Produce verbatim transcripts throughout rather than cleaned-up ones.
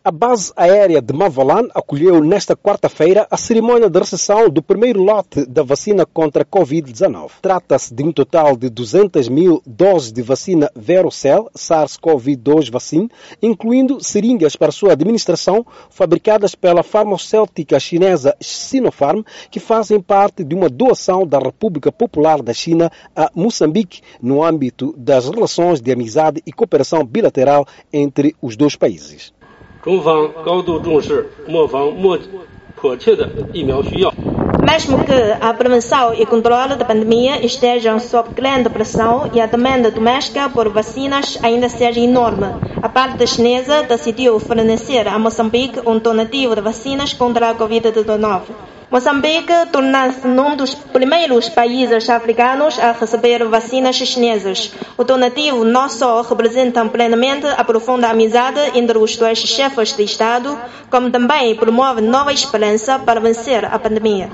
A base aérea de Mavalan acolheu nesta quarta-feira a cerimônia de recepção do primeiro lote da vacina contra a covid dezenove. Trata-se de um total de duzentas mil doses de vacina Verocell SARS-CoV dois Vaccine, incluindo seringas para sua administração, fabricadas pela farmacêutica chinesa Sinopharm, que fazem parte de uma doação da República Popular da China a Moçambique, no âmbito das relações de amizade e cooperação bilateral entre os dois países. Mesmo que a prevenção e controle da pandemia estejam sob grande pressão e a demanda doméstica por vacinas ainda seja enorme, a parte chinesa decidiu fornecer a Moçambique um donativo de vacinas contra a covid dezenove. Moçambique torna-se um dos primeiros países africanos a receber vacinas chinesas. O donativo não só representa plenamente a profunda amizade entre os dois chefes de Estado, como também promove nova esperança para vencer a pandemia.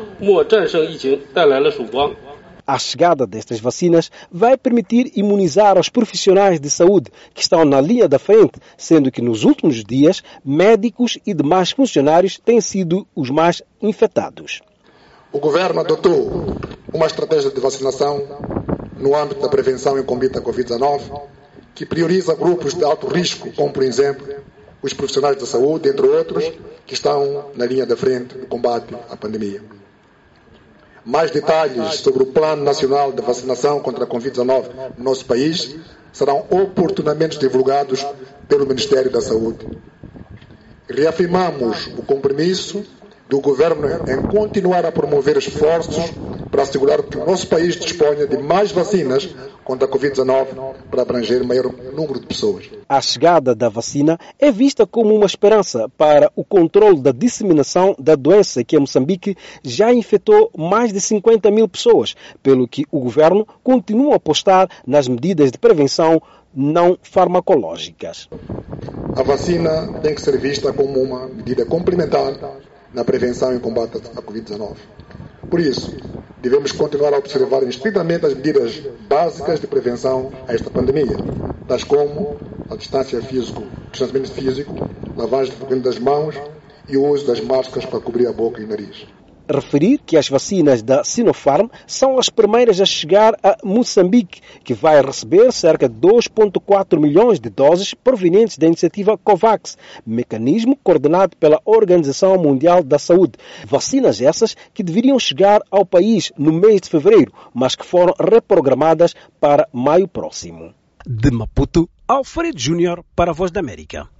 A chegada destas vacinas vai permitir imunizar os profissionais de saúde que estão na linha da frente, sendo que nos últimos dias, médicos e demais funcionários têm sido os mais infectados. O governo adotou uma estratégia de vacinação no âmbito da prevenção e combate à covid dezenove, que prioriza grupos de alto risco, como, por exemplo, os profissionais da saúde, entre outros, que estão na linha da frente do combate à pandemia. Mais detalhes sobre o Plano Nacional de Vacinação contra a covid dezenove no nosso país serão oportunamente divulgados pelo Ministério da Saúde. Reafirmamos o compromisso do Governo em continuar a promover esforços para assegurar que o nosso país disponha de mais vacinas contra a covid dezenove para abranger o maior número de pessoas. A chegada da vacina é vista como uma esperança para o controle da disseminação da doença, que em Moçambique já infectou mais de cinquenta mil pessoas, pelo que o governo continua a apostar nas medidas de prevenção não farmacológicas. A vacina tem que ser vista como uma medida complementar na prevenção e combate à covid dezenove. Por isso, devemos continuar a observar estritamente as medidas básicas de prevenção a esta pandemia, tais como a distância físico, distanciamento físico, lavagem frequente das mãos e o uso das máscaras para cobrir a boca e o nariz. Referir que as vacinas da Sinopharm são as primeiras a chegar a Moçambique, que vai receber cerca de dois vírgula quatro milhões de doses provenientes da iniciativa COVAX, mecanismo coordenado pela Organização Mundial da Saúde. Vacinas essas que deveriam chegar ao país no mês de fevereiro, mas que foram reprogramadas para maio próximo. De Maputo, Alfredo Júnior para a Voz da América.